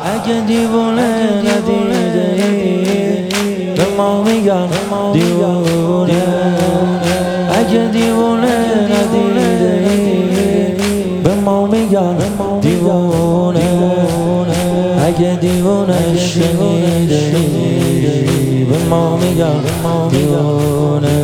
اگه دیوونه ندیده به ما میگن دیوونه، اگه دیوونه ندیده به ما میگن دیوونه، اگه دیوونه شنیده به ما میگن دیوونه.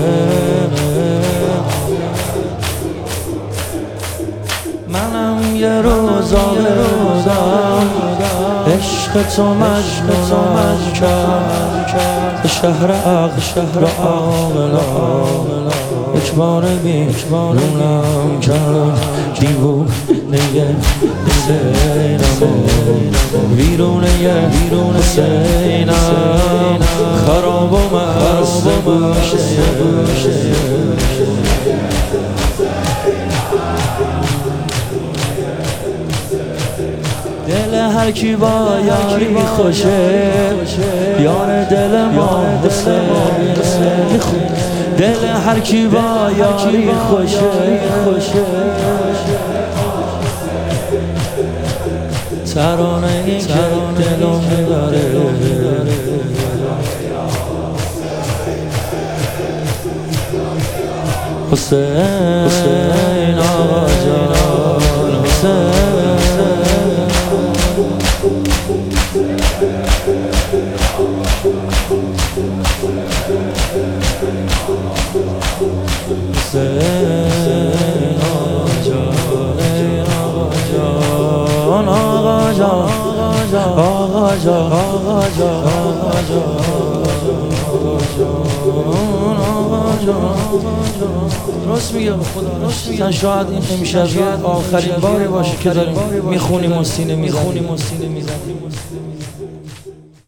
منم یه روز آوردم عشق تو مجنونم کرد، شهر عقل شهر عاقلان اجبار بیرونم کرد. دیوونه حسینم بیرونه حسینم خراب و مست گوشه. دل هر کی با یاری خوشه، یار دل ما حسین. دل هر کی با یاری خوشه، ترانه این که دلو میبره. حسین آقا جان حسین، راست میگه خدا. شاید این امشب آخرین باری باشه که داریم میخونیم و سینه میزنیم.